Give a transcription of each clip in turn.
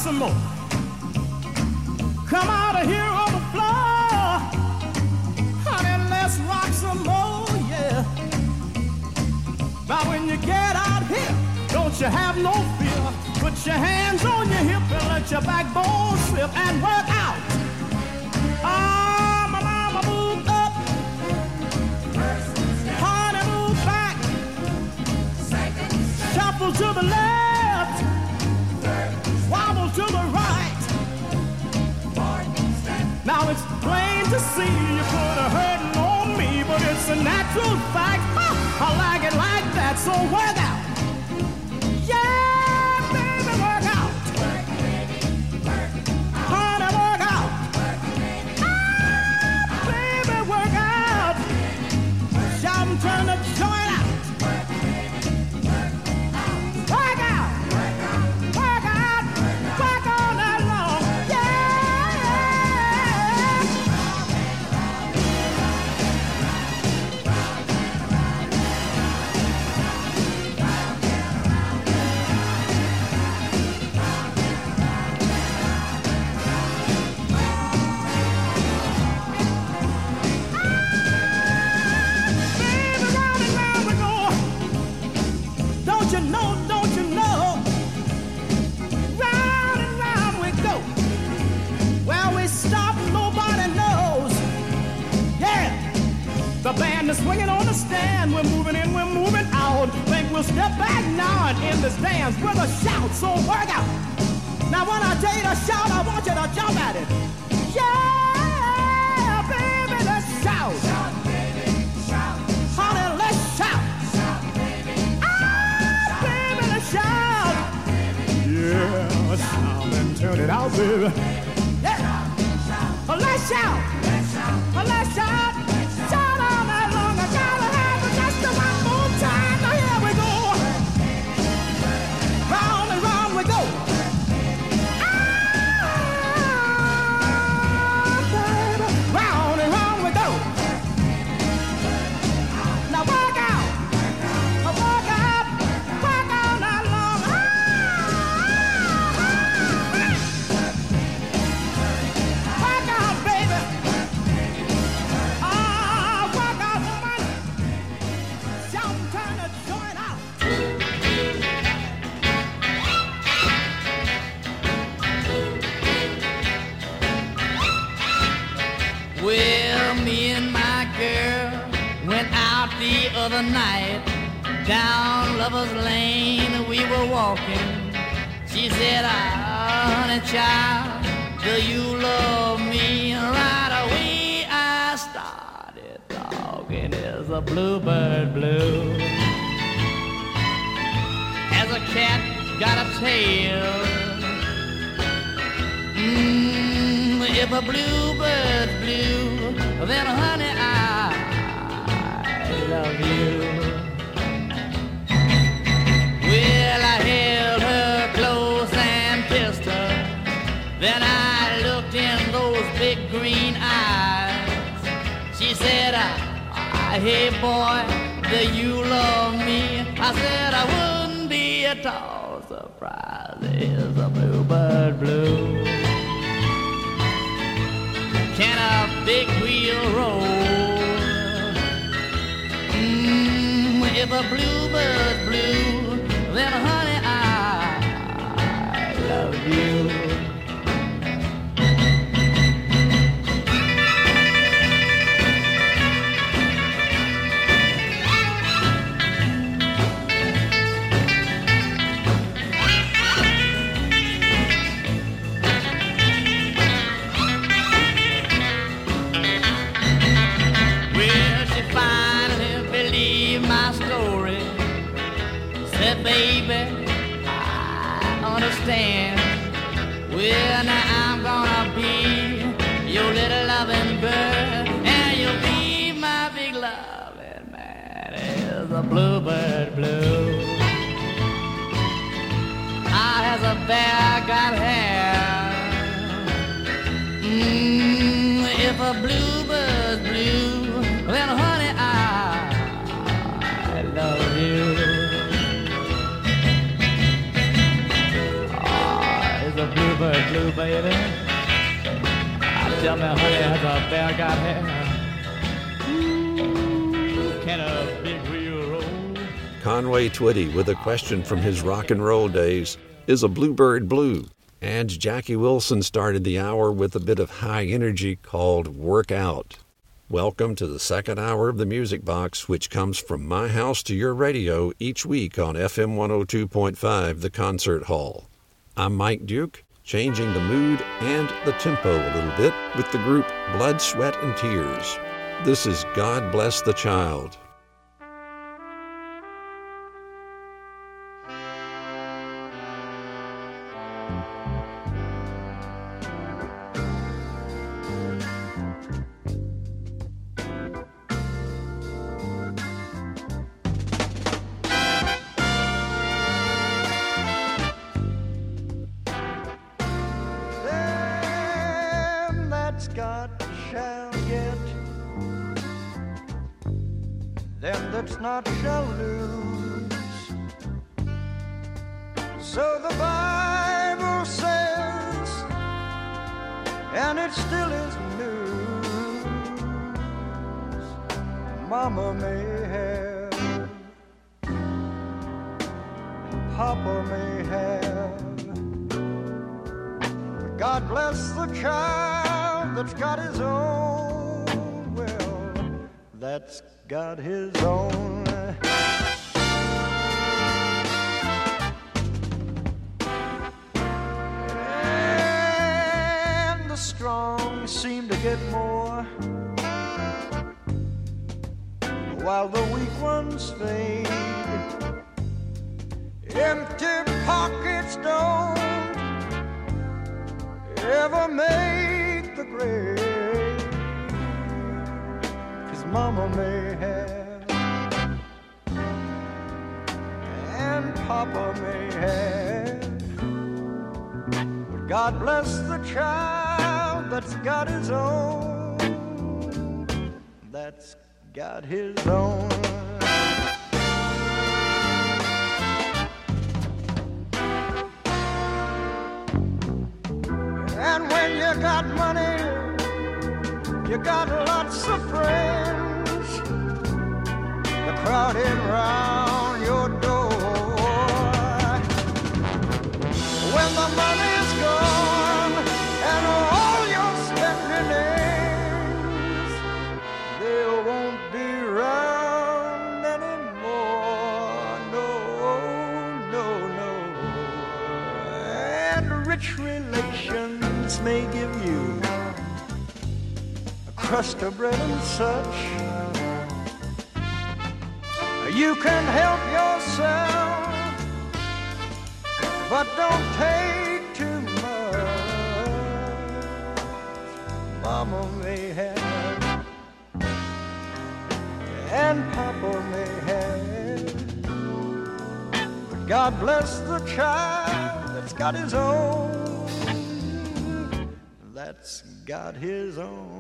some more. Come out of here on the floor. Honey, let's rock some more, yeah. Now when you get out here, don't you have no fear. Put your hands on your hip and let your backbone slip and work out. Ah, my mama, move up. Honey, move back. Shuffle to the left. Wobble to the right. Now it's plain to see you put a hurting on me, but it's a natural fact. I like it like that, so work out. Yeah, baby, work out. Honey, work out. Ah, baby, work out. Shout and turn the joint out. Work out. Work out. Work all night long. Don't you know, round and round we go. Where we stop, nobody knows. Yeah, the band is swinging on the stand. We're moving in, we're moving out. Think we'll step back now and end this dance with a shout, so work out. Now when I tell you to shout, I want you to jump at it. Yeah, baby, let's shout. Shout, baby, shout. Honey, let's shout. Shout, yeah, shout and turn it out, baby. Yeah, let's shout, let's shout, shout all night long. I gotta have it just one more time. Now here we go, round and round we go. Ah, baby, round and round we go. Now work out, work out. Well, me and my girl went out the other night. Down Lover's Lane we were walking. She said, honey child, do you love me? Right away I started talking as a bluebird blue. As a cat got a tail. If a bluebird's blue, then honey, I love you. Well, I held her close and kissed her. Then I looked in those big green eyes. She said, hey boy, do you love me? I said, I wouldn't be at all surprised. It's a bluebird blue. Can a big wheel roll? If a bluebird's blue, then honey, I love you. Baby, I understand. Well, now I'm gonna be your little loving bird, and you'll be my big loving man. Is a bluebird blue. I has a bear got hair. If a bluebird's blue, then honey, I love you. baby. Tell me, honey, has a bear got hair? Ooh, can a big wheel roll? Conway Twitty with a question from his rock and roll days, is a bluebird blue? And Jackie Wilson started the hour with a bit of high energy called Work Out. Welcome to the second hour of the Music Box, which comes from my house to your radio each week on FM 102.5, The Concert Hall. I'm Mike Duke, changing the mood and the tempo a little bit with the group Blood, Sweat, and Tears. This is God Bless the Child. Them that's not shall lose. So the Bible says, and it still is news. Mama may have, and Papa may have, but God bless the child that's got his own. Well, that's got his own. And the strong seem to get more, while the weak ones fade. Empty pockets don't ever make the grade. Mama may have, and Papa may have, but God bless the child that's got his own, that's got his own. And when you got money, you got lots of friends crowding round your door. When the money's gone and all your spending ends, they won't be round anymore. No, no, no. And rich relations may give you a crust of bread and such. You can help yourself, but don't take too much. Mama may have, and Papa may have, but God bless the child that's got his own, that's got his own.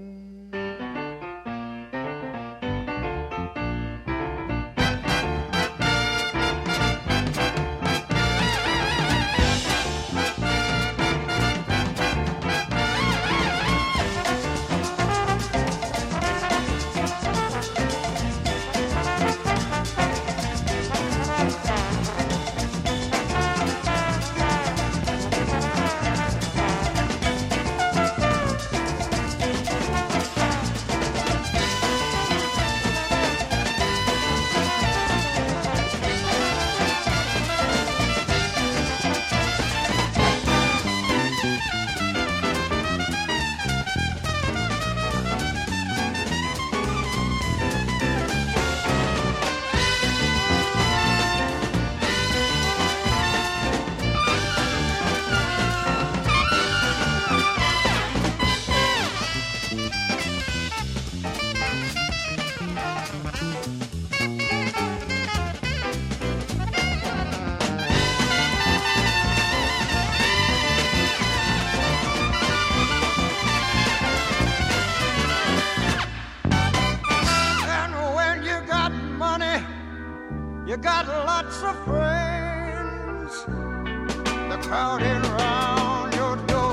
You got lots of friends, they're crowding round your door.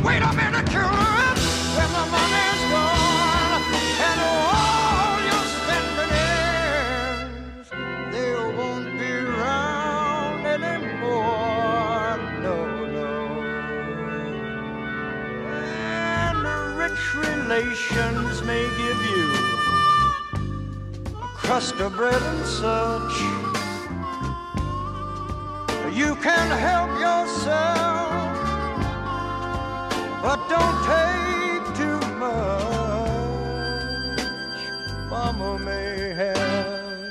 Wait a minute, children, when the money's gone and all your spending ends, they won't be around anymore. No, no. And rich relations may give you a crust of bread and such. You can help yourself, but don't take too much. Mama may have,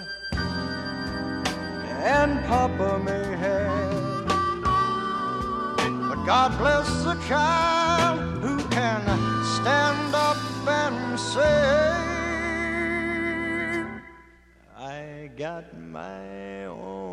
and Papa may have, but God bless the child who can stand up and say, I got my own.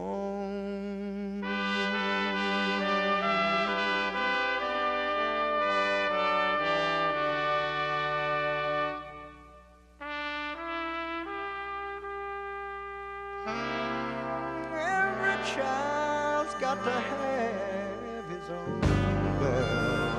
Child's got to have his own bell.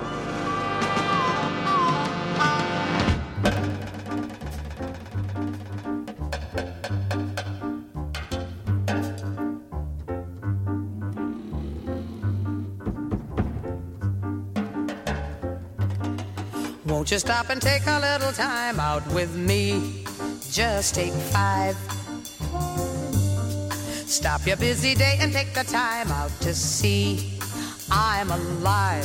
Won't you stop and take a little time out with me? Just take 5. Stop your busy day and take the time out to see I'm alive.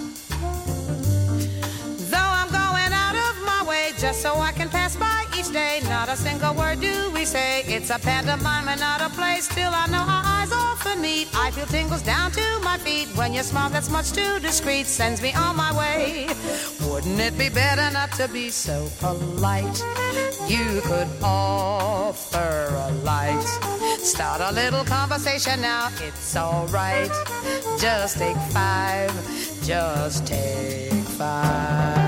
Though I'm going out of my way just so I can pass by each day, not a single word do we say. It's a pantomime and not a play. Still I know our eyes often meet. I feel tingles down to my feet when your smile that's much too discreet sends me on my way. Wouldn't it be better not to be so polite? You could offer a light. Start a little conversation now, it's alright. Just take 5, just take 5.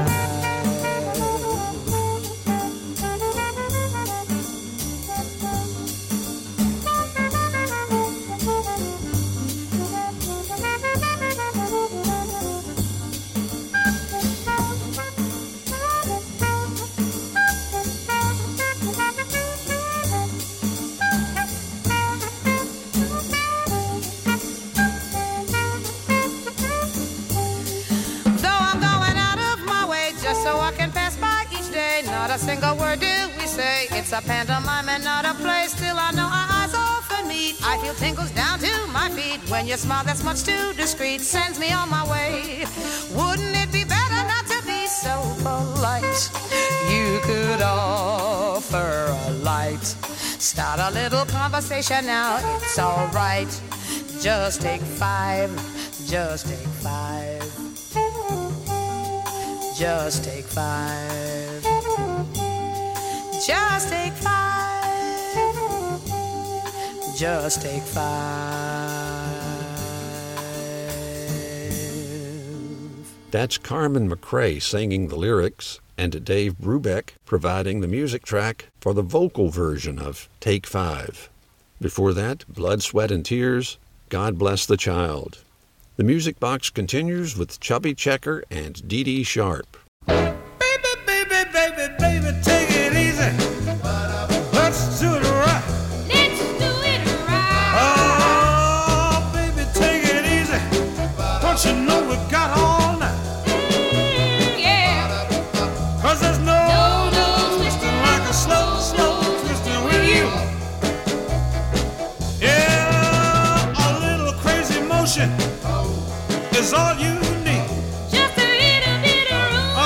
Not a single word do we say. It's a pantomime and not a play. Still I know our eyes often meet. I feel tingles down to my feet when your smile that's much too discreet sends me on my way. Wouldn't it be better not to be so polite? You could offer a light. Start a little conversation now, it's alright. Just take 5, just take 5. Just take 5. Just take 5. Just take 5. That's Carmen McRae singing the lyrics, and Dave Brubeck providing the music track for the vocal version of Take 5. Before that, Blood, Sweat, and Tears, God Bless the Child. The Music Box continues with Chubby Checker and Dee Dee Sharp. Baby, baby, baby, baby, take it easy. Let's do it right. Let's do it right. Oh, baby, take it easy. Don't you know we got all night? Yeah. 'Cause there's no twisting like a slow, slow twisting with you. Yeah, a little crazy motion is all you need. Just a little bit of room. Oh,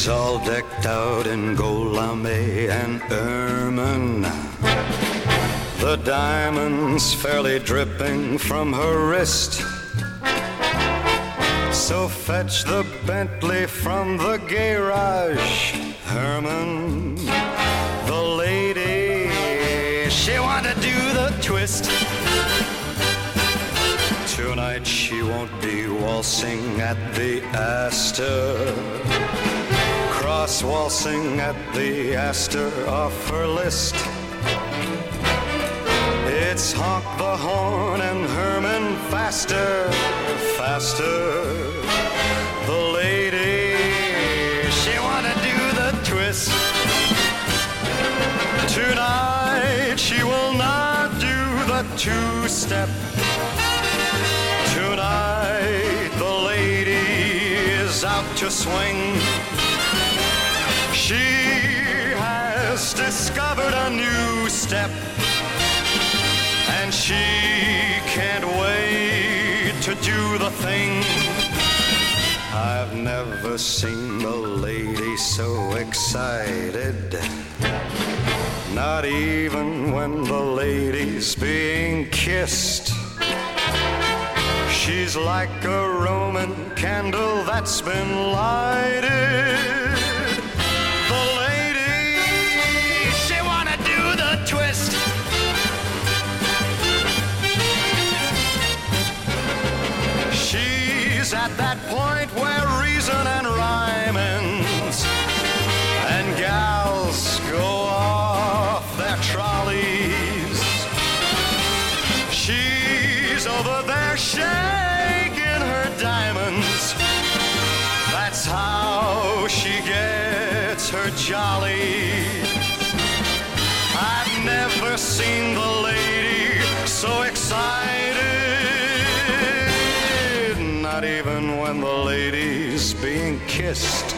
She's all decked out in gold lame and ermine, the diamonds fairly dripping from her wrist. So fetch the Bentley from the garage, Herman. The lady, she wanna do the twist. Tonight she won't be waltzing at the Astor, cross waltzing at the Astor off her list. It's honk the horn and Herman faster, faster. The lady, she wanna do the twist. Tonight she will not do the two-step. Tonight the lady is out to swing. She has discovered a new step, and she can't wait to do the thing. I've never seen a lady so excited, not even when the lady's being kissed. She's like a Roman candle that's been lighted. The lady, she wanna do the twist. She's at that point where reason and rhyme ends, and gals go off their trolleys. She's over there shaking her diamonds. That's how she gets her jollies. I've never seen the lady so excited, not even when the lady's being kissed.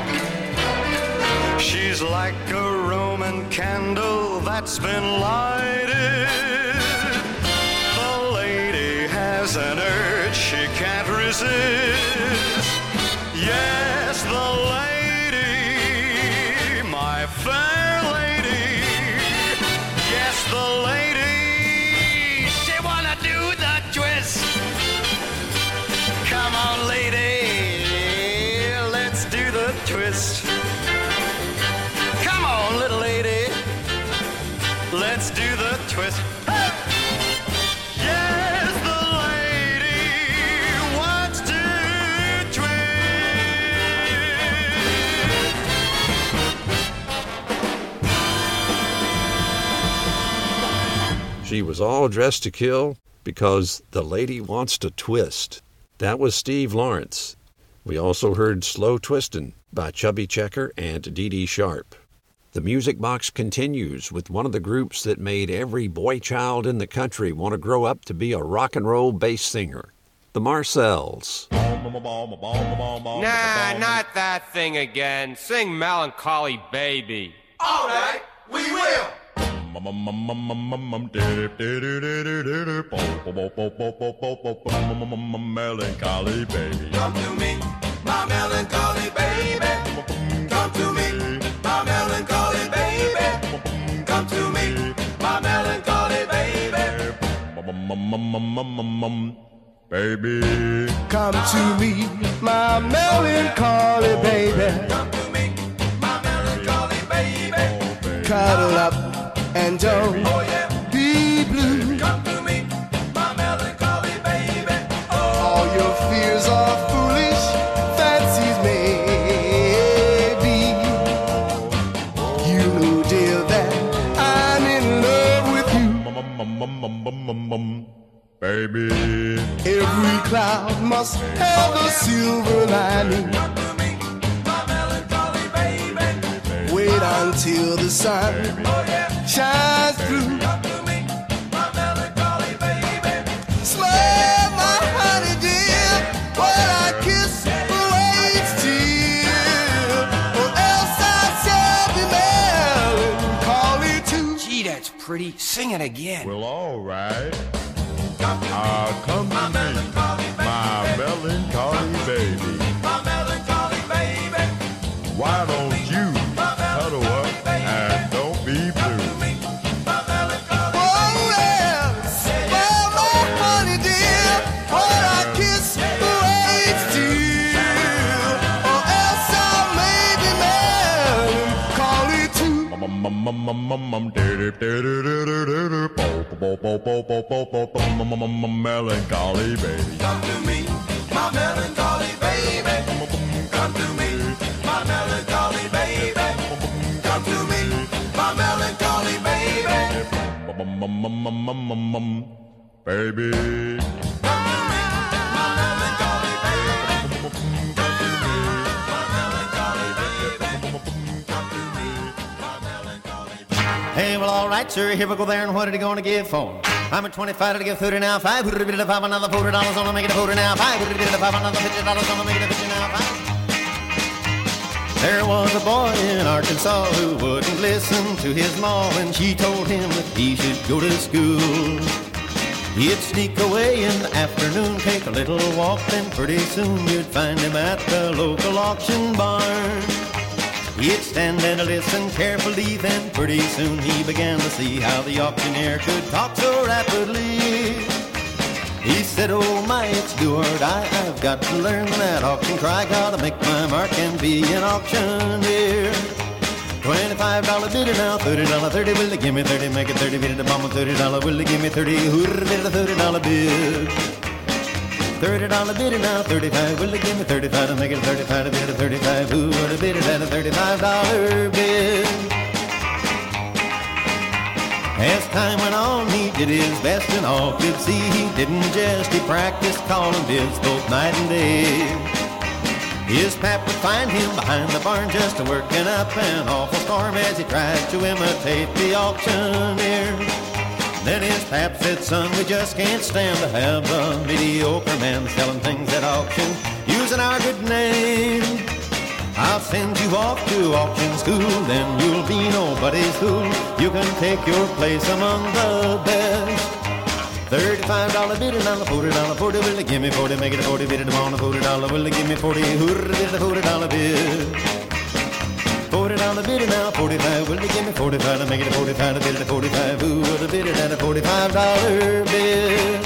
She's like a Roman candle that's been lighted. The lady has an urge she can't resist. Yes, the lady, my fair lady. Yes, the lady, she wanna do the twist. Come on, lady, let's do the twist. Come on, little lady, let's do the twist. Hey! Yes, the lady wants to twist. She was all dressed to kill because the lady wants to twist. That was Steve Lawrence. We also heard Slow Twistin' by Chubby Checker and Dee Dee Sharp. The Music Box continues with one of the groups that made every boy child in the country want to grow up to be a rock and roll bass singer, the Marcells. Nah, not that thing again. Sing Melancholy Baby. All right, we will. Melancholy baby. Come to me, my melancholy baby. Come to me, my melancholy baby. Come to me, my melancholy baby. Baby. Come to me, my melancholy baby. Come to me, my melancholy baby. Cuddle up and don't be blue. Come to me, my melancholy baby. All your fears are foolish fancies, maybe. You know, dear, that I'm in love with you. Baby. Every cloud must have a silver lining. Wait until the sun shines through. Smile, my honey dear, while I kiss away each tear, or else I shall be melancholy too. Gee, that's pretty. Sing it again. Well, all right. Come to me, my melancholy baby. My melancholy baby. Why Melancholy baby. Come to me, my melancholy baby. Come to me, my melancholy baby. Come to me, my melancholy baby. Baby. Come to me, my melancholy baby. Come to me, my melancholy baby. Come to me, my melancholy baby. Hey, well, all right, sir. Here we go there, and what are you going to give for? I'm at 25 to give 30 now. 5 would be to 5 another $40 on to make it a 40 now. 5 would be to 5 another $50 on to make it a 50 now. 5. There was a boy in Arkansas who wouldn't listen to his ma when she told him that he should go to school. He'd sneak away in the afternoon, take a little walk, then pretty soon you'd find him at the local auction barn. He'd stand and listen carefully, then pretty soon he began to see how the auctioneer could talk so rapidly. He said, oh my, it's do or die, I've got to learn that auction cry, gotta make my mark and be an auctioneer. $25 bidder now, $30, 30, will they give me 30, make it 30, bid the bomb, $30, will they give me 30, hooray, bid the $30 bid. $30 bidder now, 35, will they give me 35 to make it 35 to bid a 35, who would have bid it at a $35 bid? As time went on, he did his best and all could see he didn't jest, he practiced calling bids both night and day. His pap would find him behind the barn just working up an awful storm as he tried to imitate the auctioneer. Then his pap said, son, we just can't stand to have a mediocre man selling things at auction using our good name. I'll send you off to auction school, then you'll be nobody's fool. You can take your place among the best. $35 bidder, now the $40, 40, will they give me 40, make it a 40, bid it on the $40, will they give me 40, hooray, bid the $40 bid. $40 bidder now, 45, will they give me 45 to make it a 45 to bid it a 45, who would have bid it at a $45 bid?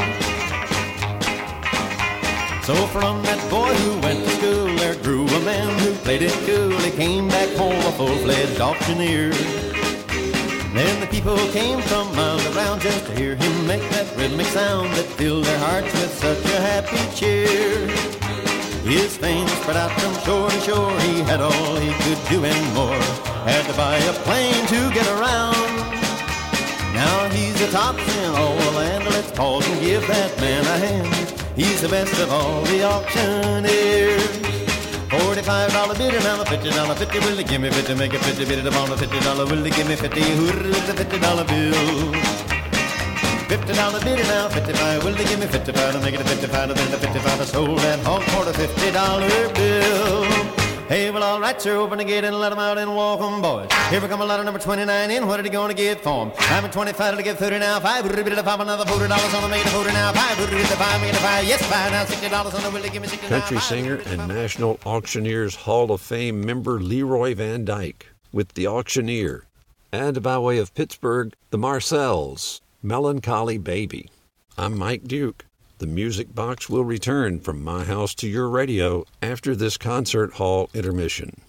So from that boy who went to school, there grew a man who played it cool. He came back home a full-fledged auctioneer. Then the people came from miles around just to hear him make that rhythmic sound that filled their hearts with such a happy cheer. His fame spread out from shore to shore. He had all he could do and more. Had to buy a plane to get around. Now he's the top in all the land. Let's pause and give that man a hand. He's the best of all the auctioneers. $45 bidder, now the $50, 50, will they give me 50, make it 50, bid it upon the $50, will they give me 50, hooray, with the $50 bill. $50 bidder now, 55, will they give me 55 to make it a 55, to bid the 55, I sold that hog for the $50 bill. Hey, well, all right, sir, open the gate and let them out and walk 'em, boys. Here we come a lot of number 29 in. What are they going to get for 'em? I'm at 25 to get 30 now. 5, would it be the 5, another $40 on the make it a 40 now. 5, would it be the 5, make it a 5, yes, 5, now $60 on the will they give me 60 now. Country singer and National Auctioneers Hall of Fame member Leroy Van Dyke with The Auctioneer. And by way of Pittsburgh, the Marcells, Melancholy Baby. I'm Mike Duke. The Music Box will return from my house to your radio after this concert hall intermission.